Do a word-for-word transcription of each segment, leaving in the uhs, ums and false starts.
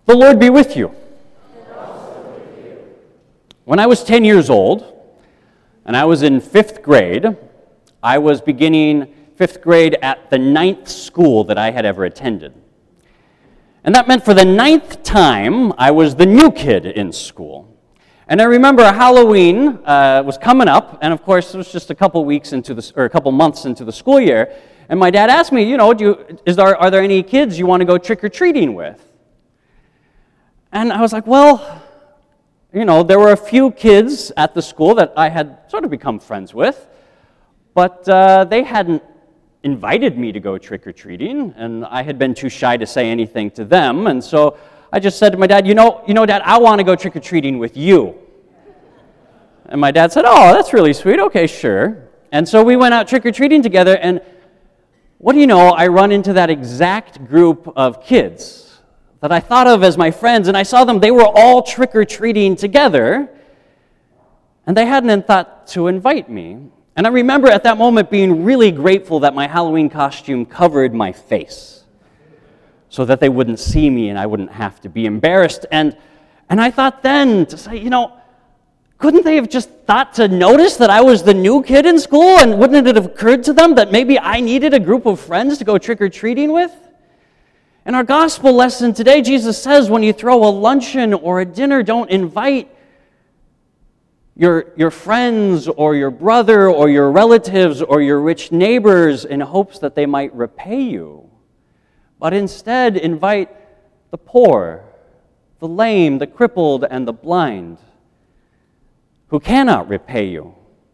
The Lord be with you. When I was ten years old, and I was in fifth grade, I was beginning fifth grade at the ninth school that I had ever attended. And that meant for the ninth time, I was the new kid in school. And I remember Halloween uh, was coming up, and of course, it was just a couple weeks into the, or a couple months into the school year, and my dad asked me, you know, do you, is there, are there any kids you want to go trick-or-treating with? And I was like, well, you know, there were a few kids at the school that I had sort of become friends with, but uh, they hadn't invited me to go trick-or-treating, and I had been too shy to say anything to them, and so I just said to my dad, you know, you know, Dad, I want to go trick-or-treating with you. And my dad said, oh, that's really sweet, okay, sure. And so we went out trick-or-treating together, and what do you know, I run into that exact group of kids that I thought of as my friends, and I saw them, they were all trick-or-treating together, and they hadn't thought to invite me. And I remember at that moment being really grateful that my Halloween costume covered my face so that they wouldn't see me and I wouldn't have to be embarrassed. And, and I thought then to say, you know, couldn't they have just thought to notice that I was the new kid in school, and wouldn't it have occurred to them that maybe I needed a group of friends to go trick-or-treating with? In our gospel lesson today, Jesus says when you throw a luncheon or a dinner, don't invite your, your friends or your brother or your relatives or your rich neighbors in hopes that they might repay you, but instead invite the poor, the lame, the crippled, and the blind who cannot repay you.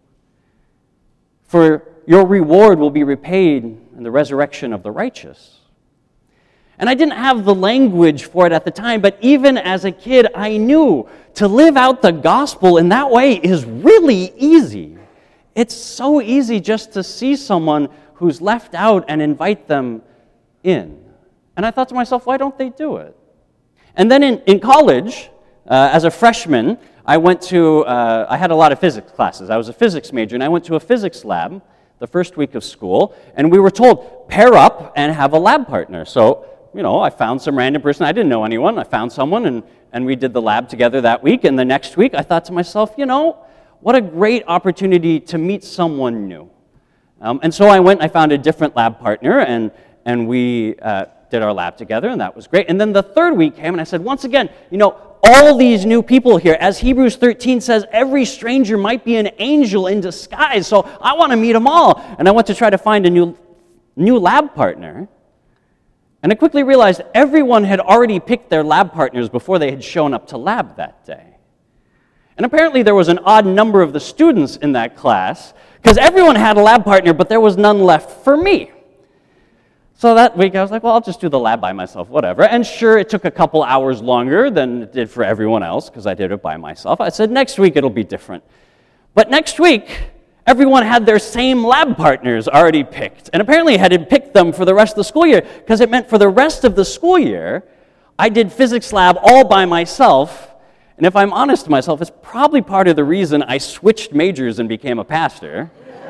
For your reward will be repaid in the resurrection of the righteous. And I didn't have the language for it at the time, but even as a kid, I knew to live out the gospel in that way is really easy. It's so easy just to see someone who's left out and invite them in. And I thought to myself, why don't they do it? And then in, in college, uh, as a freshman, I went to, uh, I had a lot of physics classes. I was a physics major, and I went to a physics lab the first week of school, and we were told, pair up and have a lab partner. So, you know, I found some random person. I didn't know anyone. I found someone, and, and we did the lab together that week. And the next week, I thought to myself, you know, what a great opportunity to meet someone new. Um, and so I went and I found a different lab partner, and, and we uh, did our lab together, and that was great. And then the third week came, and I said, once again, you know, all these new people here, as Hebrews thirteen says, every stranger might be an angel in disguise, so I want to meet them all. And I went to try to find a new, new lab partner. And I quickly realized everyone had already picked their lab partners before they had shown up to lab that day. And apparently there was an odd number of the students in that class, because everyone had a lab partner, but there was none left for me. So that week I was like, well, I'll just do the lab by myself, whatever. And sure, it took a couple hours longer than it did for everyone else, because I did it by myself. I said, next week it'll be different. But next week, everyone had their same lab partners already picked, and apparently had picked them for the rest of the school year, because it meant for the rest of the school year, I did physics lab all by myself, and if I'm honest to myself, it's probably part of the reason I switched majors and became a pastor,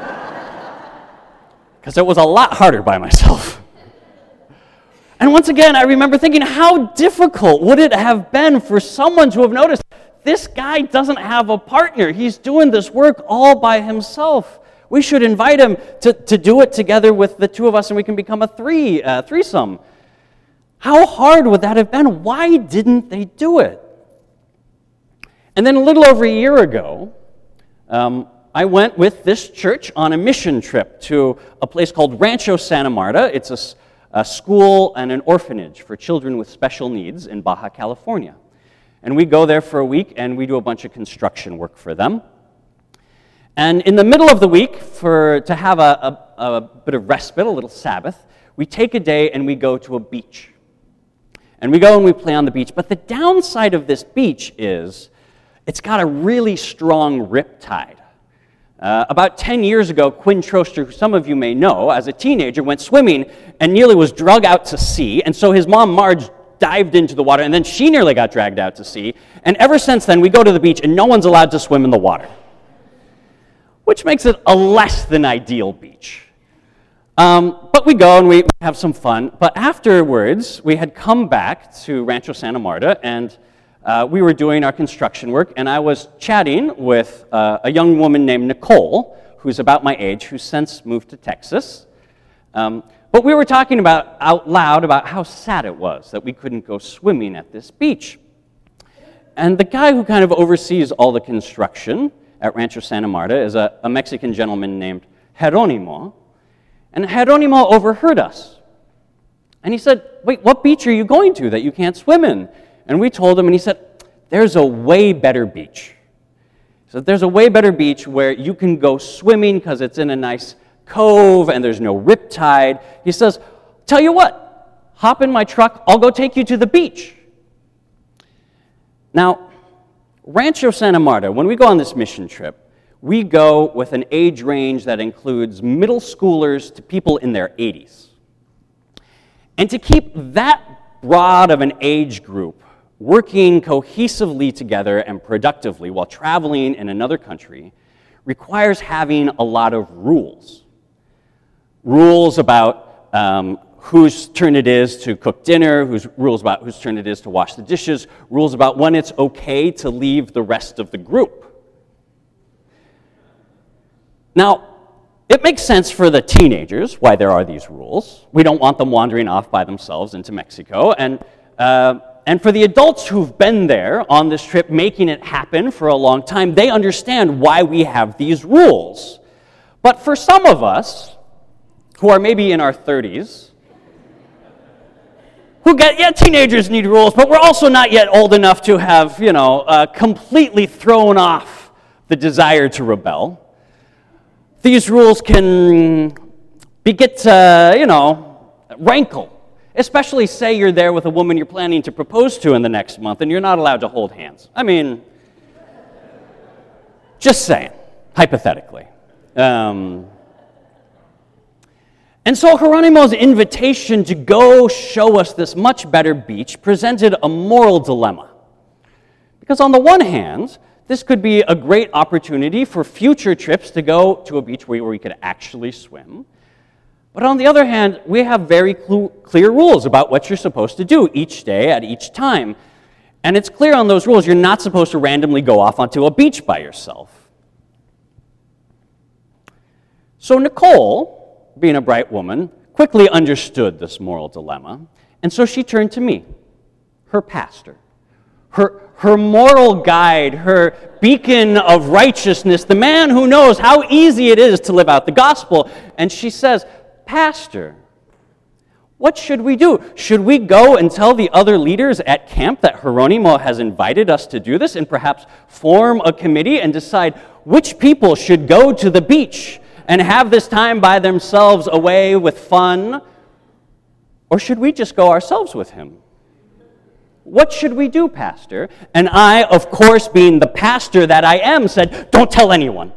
because it was a lot harder by myself. And once again, I remember thinking, how difficult would it have been for someone to have noticed, this guy doesn't have a partner. He's doing this work all by himself. We should invite him to, to do it together with the two of us, and we can become a three, uh, threesome. How hard would that have been? Why didn't they do it? And then a little over a year ago, um, I went with this church on a mission trip to a place called Rancho Santa Marta. It's a, a school and an orphanage for children with special needs in Baja California. And we go there for a week, and we do a bunch of construction work for them. And in the middle of the week, for to have a, a, a bit of respite, a little Sabbath, we take a day and we go to a beach. And we go and we play on the beach. But the downside of this beach is it's got a really strong rip tide. Uh, about ten years ago, Quinn Troster, who some of you may know, as a teenager, went swimming and nearly was drug out to sea. And so his mom, Marge, dived into the water, and then she nearly got dragged out to sea. And ever since then, we go to the beach, and no one's allowed to swim in the water, which makes it a less than ideal beach. Um, but we go and we have some fun. But afterwards, we had come back to Rancho Santa Marta, and uh, we were doing our construction work, and I was chatting with uh, a young woman named Nicole, who's about my age, who's since moved to Texas. Um, but we were talking about out loud about how sad it was that we couldn't go swimming at this beach. And the guy who kind of oversees all the construction at Rancho Santa Marta is a, a Mexican gentleman named Jeronimo. And Jeronimo overheard us. And he said, wait, what beach are you going to that you can't swim in? And we told him, and he said, there's a way better beach. He said, there's a way better beach where you can go swimming because it's in a nice cove and there's no riptide. He says, tell you what, hop in my truck, I'll go take you to the beach. Now, Rancho Santa Marta, when we go on this mission trip, we go with an age range that includes middle schoolers to people in their eighties. And to keep that broad of an age group working cohesively together and productively while traveling in another country requires having a lot of rules. Rules about um, whose turn it is to cook dinner, whose rules about whose turn it is to wash the dishes, rules about when it's okay to leave the rest of the group. Now, it makes sense for the teenagers why there are these rules. We don't want them wandering off by themselves into Mexico. And, uh, and for the adults who've been there on this trip, making it happen for a long time, they understand why we have these rules. But for some of us, who are maybe in our thirties, who get, yeah, teenagers need rules, but we're also not yet old enough to have, you know, uh, completely thrown off the desire to rebel. These rules can beget, uh, you know, rankle. Especially say you're there with a woman you're planning to propose to in the next month and you're not allowed to hold hands. I mean, just saying, hypothetically. Um, and so Jeronimo's invitation to go show us this much better beach presented a moral dilemma. Because on the one hand, this could be a great opportunity for future trips to go to a beach where we could actually swim. But on the other hand, we have very cl- clear rules about what you're supposed to do each day at each time. And it's clear on those rules you're not supposed to randomly go off onto a beach by yourself. So Nicole, being a bright woman, quickly understood this moral dilemma. And so she turned to me, her pastor. Her, her moral guide, her beacon of righteousness, the man who knows how easy it is to live out the gospel. And she says, Pastor, what should we do? Should we go and tell the other leaders at camp that Jeronimo has invited us to do this and perhaps form a committee and decide which people should go to the beach and have this time by themselves away with fun? Or should we just go ourselves with him? What should we do, Pastor? And I, of course, being the pastor that I am, said, don't tell anyone.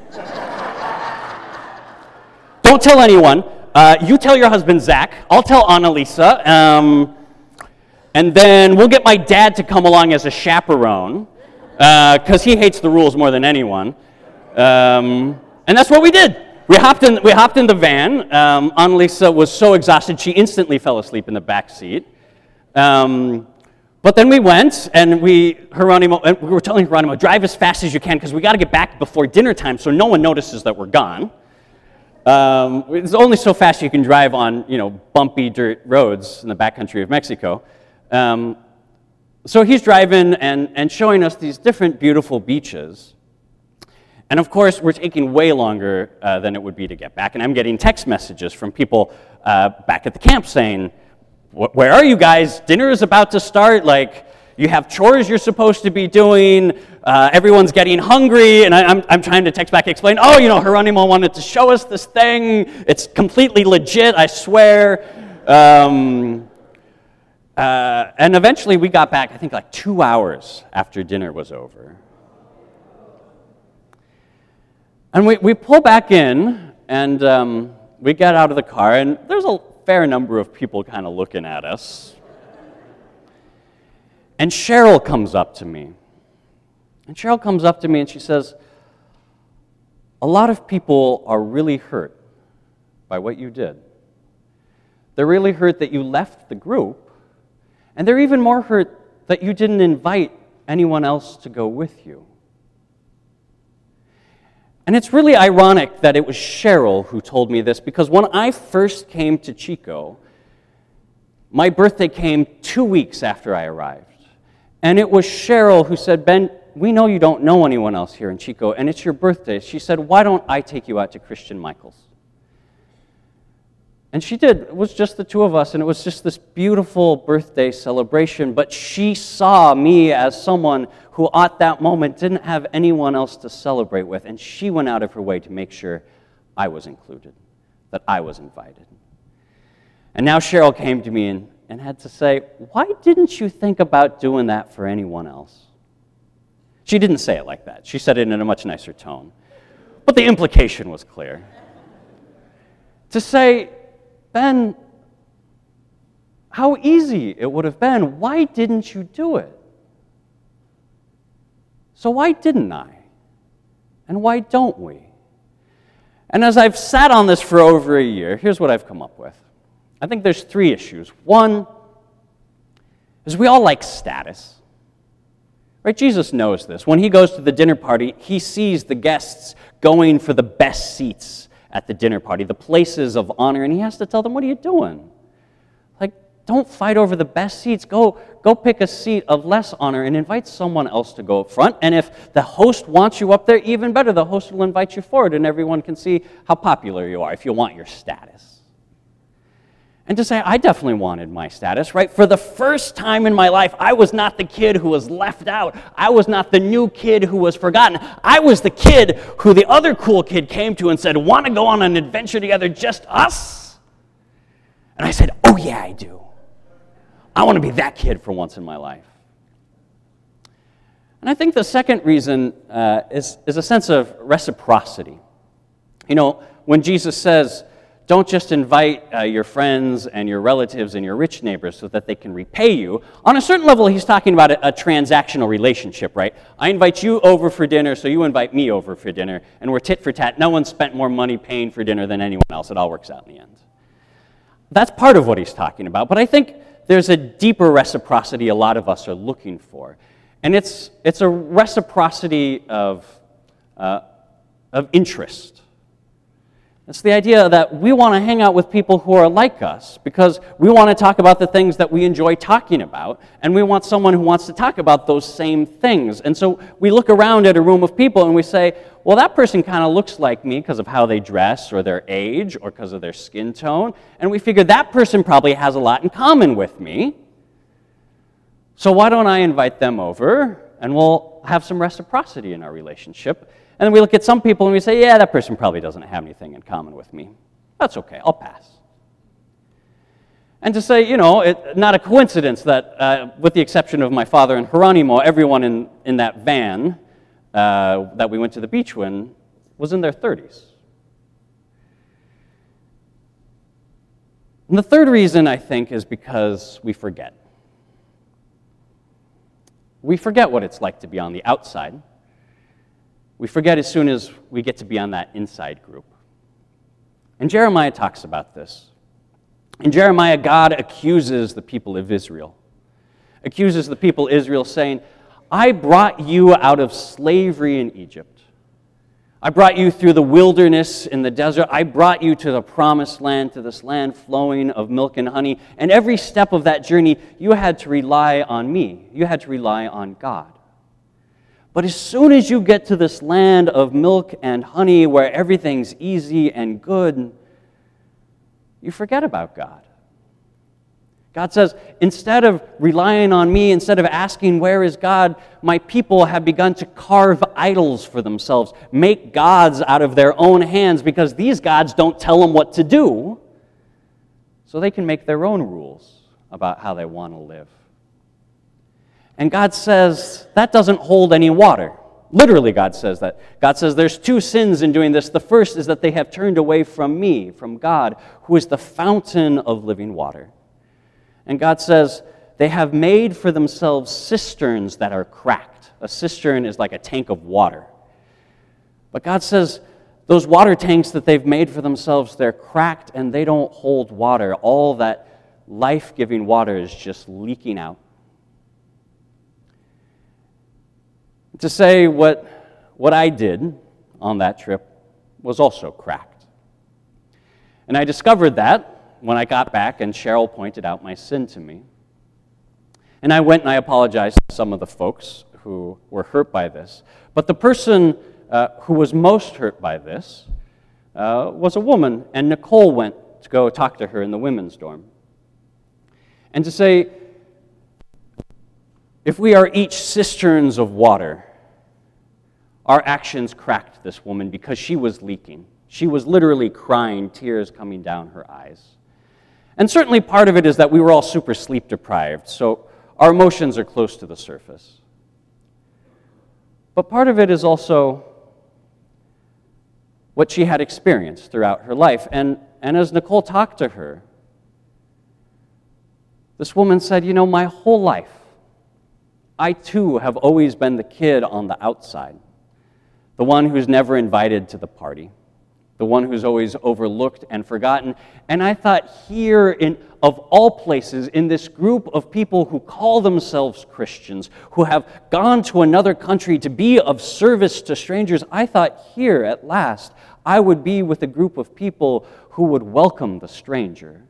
Don't tell anyone. Uh, you tell your husband, Zach. I'll tell Annalisa. Um, and then we'll get my dad to come along as a chaperone, because uh, he hates the rules more than anyone. Um, and that's what we did. We hopped in, we hopped in the van. Um, Annalisa was so exhausted, she instantly fell asleep in the back seat. Um, But then we went, and we, Jeronimo, and we were telling Jeronimo, drive as fast as you can, because we got to get back before dinner time so no one notices that we're gone. Um, it's only so fast you can drive on, you know, bumpy dirt roads in the backcountry of Mexico. Um, so he's driving and, and showing us these different beautiful beaches. And of course, we're taking way longer uh, than it would be to get back. And I'm getting text messages from people uh, back at the camp saying, where are you guys? Dinner is about to start. Like, you have chores you're supposed to be doing. Uh, everyone's getting hungry. And I, I'm, I'm trying to text back, explain, oh, you know, Jeronimo wanted to show us this thing. It's completely legit, I swear. Um, uh, and eventually we got back, I think, like two hours after dinner was over. And we, we pull back in, and um, we get out of the car, and there's a fair number of people kind of looking at us. And Cheryl comes up to me. And Cheryl comes up to me and she says, a lot of people are really hurt by what you did. They're really hurt that you left the group, and they're even more hurt that you didn't invite anyone else to go with you. And it's really ironic that it was Cheryl who told me this, because when I first came to Chico, my birthday came two weeks after I arrived. And it was Cheryl who said, Ben, we know you don't know anyone else here in Chico, and it's your birthday. She said, why don't I take you out to Christian Michael's? And she did. It was just the two of us, and it was just this beautiful birthday celebration. But she saw me as someone who at that moment didn't have anyone else to celebrate with, and she went out of her way to make sure I was included, that I was invited. And now Cheryl came to me and, and had to say, why didn't you think about doing that for anyone else? She didn't say it like that. She said it in a much nicer tone. But the implication was clear. To say, Ben, how easy it would have been. Why didn't you do it? So why didn't I? And why don't we? And as I've sat on this for over a year, here's what I've come up with. I think there's three issues. One is we all like status. Right? Jesus knows this. When he goes to the dinner party, he sees the guests going for the best seats at the dinner party, the places of honor, and he has to tell them, what are you doing? Like, don't fight over the best seats. Go, go pick a seat of less honor and invite someone else to go up front. And if the host wants you up there, even better, the host will invite you forward, and everyone can see how popular you are if you want your status. And to say, I definitely wanted my status, right? For the first time in my life, I was not the kid who was left out. I was not the new kid who was forgotten. I was the kid who the other cool kid came to and said, want to go on an adventure together, just us? And I said, oh yeah, I do. I want to be that kid for once in my life. And I think the second reason uh, is, is a sense of reciprocity. You know, when Jesus says, don't just invite uh, your friends and your relatives and your rich neighbors so that they can repay you. On a certain level, he's talking about a, a transactional relationship, right? I invite you over for dinner, so you invite me over for dinner, and we're tit for tat. No one spent more money paying for dinner than anyone else. It all works out in the end. That's part of what he's talking about, but I think there's a deeper reciprocity a lot of us are looking for. And it's, it's a reciprocity of, uh, of interest. It's the idea that we want to hang out with people who are like us because we want to talk about the things that we enjoy talking about, and we want someone who wants to talk about those same things. And so we look around at a room of people and we say, well, that person kind of looks like me because of how they dress or their age or because of their skin tone, and we figure that person probably has a lot in common with me. So why don't I invite them over, and we'll have some reciprocity in our relationship. And then we look at some people and we say, yeah, that person probably doesn't have anything in common with me. That's okay, I'll pass. And to say, you know, it, not a coincidence that, uh, with the exception of my father and Geronimo, everyone in, in that van uh, that we went to the beach in was in their thirties. And the third reason, I think, is because we forget. We forget what it's like to be on the outside. We forget as soon as we get to be on that inside group. And Jeremiah talks about this. In Jeremiah, God accuses the people of Israel. Accuses the people of Israel saying, I brought you out of slavery in Egypt. I brought you through the wilderness in the desert. I brought you to the promised land, to this land flowing of milk and honey. And every step of that journey, you had to rely on me. You had to rely on God. But as soon as you get to this land of milk and honey where everything's easy and good, you forget about God. God says, instead of relying on me, instead of asking, where is God, my people have begun to carve idols for themselves, make gods out of their own hands, because these gods don't tell them what to do, so they can make their own rules about how they want to live. And God says, that doesn't hold any water. Literally, God says that. God says there's two sins in doing this. The first is that they have turned away from me, from God, who is the fountain of living water. And God says they have made for themselves cisterns that are cracked. A cistern is like a tank of water. But God says Those water tanks that they've made for themselves, they're cracked and they don't hold water. All that life-giving water is just leaking out. To say what, what I did on that trip was also cracked. And I discovered that when I got back and Cheryl pointed out my sin to me. And I went and I apologized to some of the folks who were hurt by this. But the person uh, who was most hurt by this uh, was a woman, and Nicole went to go talk to her in the women's dorm. And to say, if we are each cisterns of water, our actions cracked this woman because she was leaking. She was literally crying, tears coming down her eyes. And certainly part of it is that we were all super sleep deprived, so our emotions are close to the surface. But part of it is also what she had experienced throughout her life. And, and as Nicole talked to her, this woman said, you know, my whole life, I too have always been the kid on the outside, the one who's never invited to the party, the one who's always overlooked and forgotten. And I thought here, in of all places, in this group of people who call themselves Christians, who have gone to another country to be of service to strangers, I thought here, at last, I would be with a group of people who would welcome the stranger.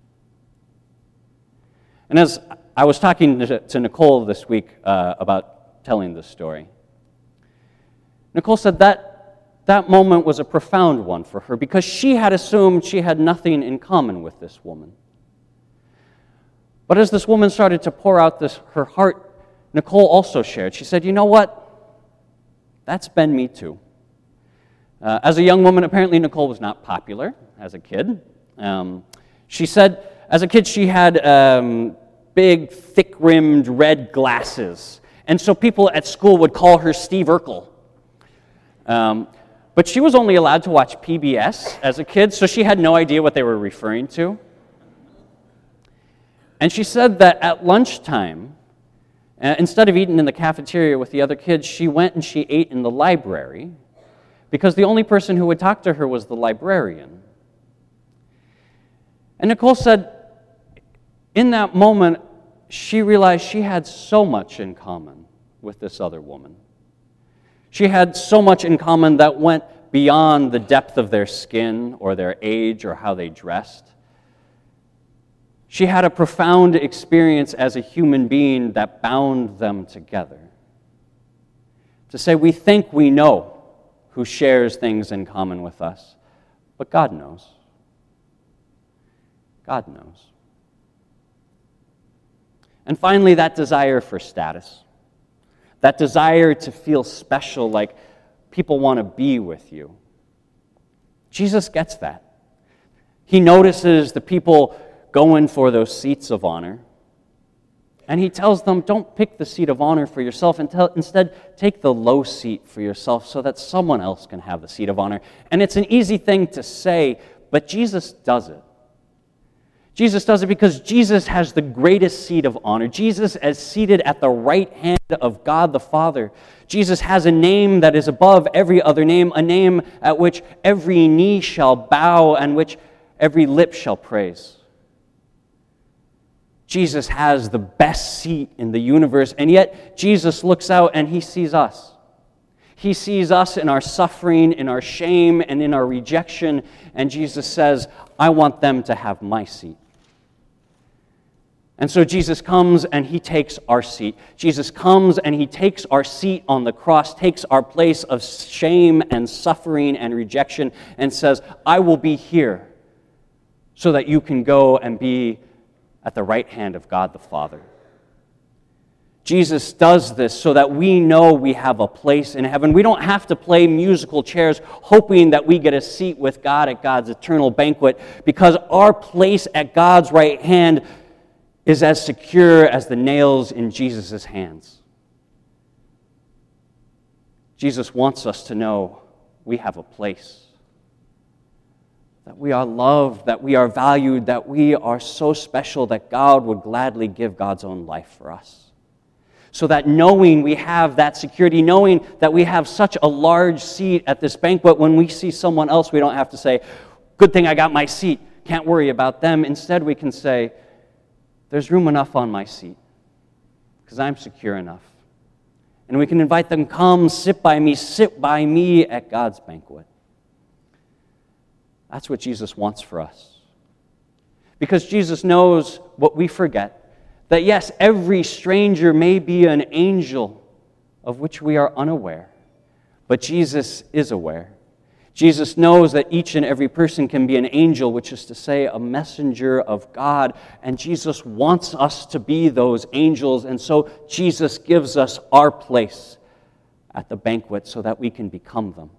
And as I was talking to Nicole this week uh, about telling this story, Nicole said that that moment was a profound one for her because she had assumed she had nothing in common with this woman. But as this woman started to pour out this, her heart, Nicole also shared. She said, you know what? That's been me too. Uh, as a young woman, apparently Nicole was not popular as a kid. Um, she said, as a kid, she had um, big, thick-rimmed red glasses. And so people at school would call her Steve Urkel. Um, but she was only allowed to watch P B S as a kid, so she had no idea what they were referring to. And she said that at lunchtime, uh, instead of eating in the cafeteria with the other kids, she went and she ate in the library because the only person who would talk to her was the librarian. And Nicole said, in that moment, she realized she had so much in common with this other woman. She had so much in common that went beyond the depth of their skin or their age or how they dressed. She had a profound experience as a human being that bound them together. To say we think we know who shares things in common with us, but God knows. God knows. And finally, that desire for status. That desire to feel special, like people want to be with you. Jesus gets that. He notices the people going for those seats of honor. And he tells them, don't pick the seat of honor for yourself. Instead, take the low seat for yourself so that someone else can have the seat of honor. And it's an easy thing to say, but Jesus does it. Jesus does it because Jesus has the greatest seat of honor. Jesus is seated at the right hand of God the Father. Jesus has a name that is above every other name, a name at which every knee shall bow and which every lip shall praise. Jesus has the best seat in the universe, and yet Jesus looks out and he sees us. He sees us in our suffering, in our shame, and in our rejection, and Jesus says, I want them to have my seat. And so Jesus comes and he takes our seat. Jesus comes and he takes our seat on the cross, takes our place of shame and suffering and rejection, and says, I will be here so that you can go and be at the right hand of God the Father. Jesus does this so that we know we have a place in heaven. We don't have to play musical chairs hoping that we get a seat with God at God's eternal banquet, because our place at God's right hand is as secure as the nails in Jesus' hands. Jesus wants us to know we have a place, that we are loved, that we are valued, that we are so special that God would gladly give God's own life for us. So that knowing we have that security, knowing that we have such a large seat at this banquet, when we see someone else, we don't have to say, good thing I got my seat, can't worry about them. Instead, we can say, there's room enough on my seat because I'm secure enough. And we can invite them, come, sit by me, sit by me at God's banquet. That's what Jesus wants for us. Because Jesus knows what we forget, that yes, every stranger may be an angel of which we are unaware, but Jesus is aware. Jesus knows that each and every person can be an angel, which is to say, a messenger of God, and Jesus wants us to be those angels, and so Jesus gives us our place at the banquet so that we can become them.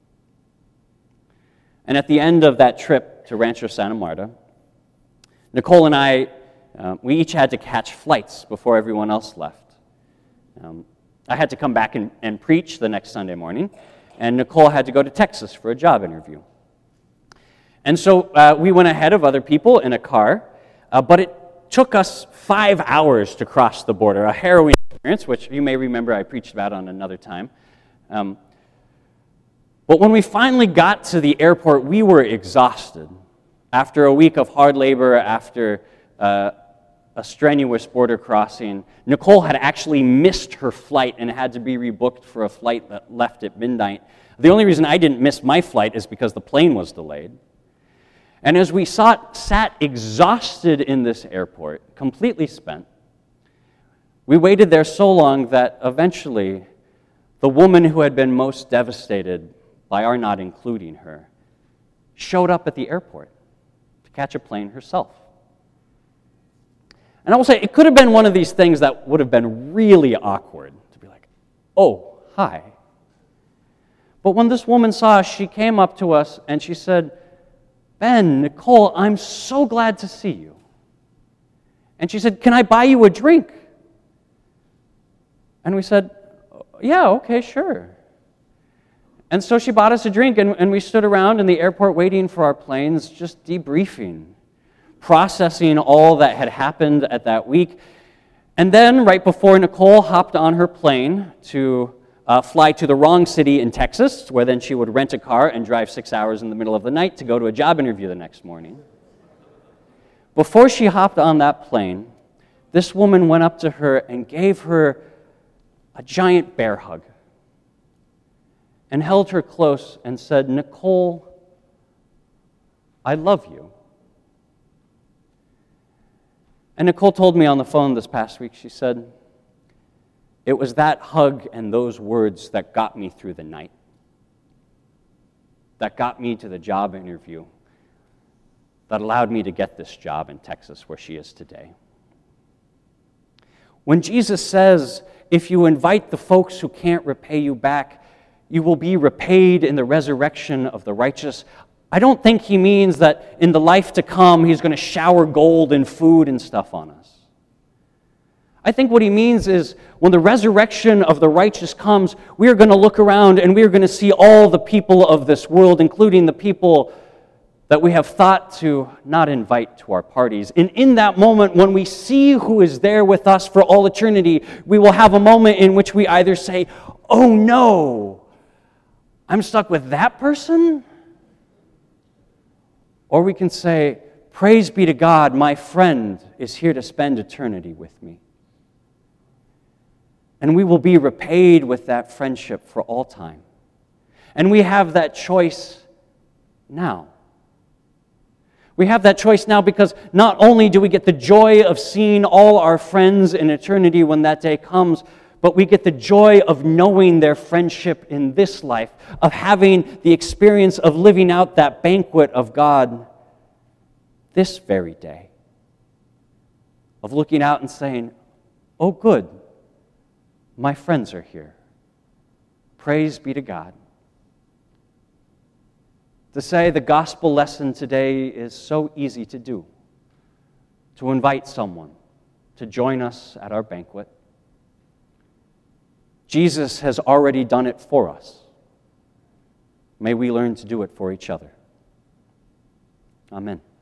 And at the end of that trip to Rancho Santa Marta, Nicole and I, uh, we each had to catch flights before everyone else left. Um, I had to come back and, and preach the next Sunday morning, and Nicole had to go to Texas for a job interview. And so uh, we went ahead of other people in a car, uh, but it took us five hours to cross the border, a harrowing experience, which you may remember I preached about on another time. Um, but when we finally got to the airport, we were exhausted. After a week of hard labor, after uh, a strenuous border crossing, Nicole had actually missed her flight and had to be rebooked for a flight that left at midnight. The only reason I didn't miss my flight is because the plane was delayed. And as we sat, sat exhausted in this airport, completely spent, we waited there so long that eventually the woman who had been most devastated by our not including her showed up at the airport to catch a plane herself. And I will say, it could have been one of these things that would have been really awkward to be like, oh, hi. But when this woman saw us, she came up to us and she said, Ben, Nicole, I'm so glad to see you. And she said, can I buy you a drink? And we said, yeah, okay, sure. And so she bought us a drink, and, and we stood around in the airport waiting for our planes, just debriefing, processing all that had happened at that week. And then, right before Nicole hopped on her plane to uh, fly to the wrong city in Texas, where then she would rent a car and drive six hours in the middle of the night to go to a job interview the next morning. Before she hopped on that plane, this woman went up to her and gave her a giant bear hug and held her close and said, Nicole, I love you. And Nicole told me on the phone this past week, she said, it was that hug and those words that got me through the night, that got me to the job interview, that allowed me to get this job in Texas where she is today. When Jesus says, if you invite the folks who can't repay you back, you will be repaid in the resurrection of the righteous, I don't think he means that in the life to come, he's going to shower gold and food and stuff on us. I think what he means is when the resurrection of the righteous comes, we are going to look around and we are going to see all the people of this world, including the people that we have thought to not invite to our parties. And in that moment, when we see who is there with us for all eternity, we will have a moment in which we either say, oh no, I'm stuck with that person? Or we can say, praise be to God, my friend is here to spend eternity with me. And we will be repaid with that friendship for all time. And we have that choice now. We have that choice now because not only do we get the joy of seeing all our friends in eternity when that day comes, but we get the joy of knowing their friendship in this life, of having the experience of living out that banquet of God this very day, of looking out and saying, oh good, my friends are here. Praise be to God. To say the gospel lesson today is so easy to do, to invite someone to join us at our banquet. Jesus has already done it for us. May we learn to do it for each other. Amen.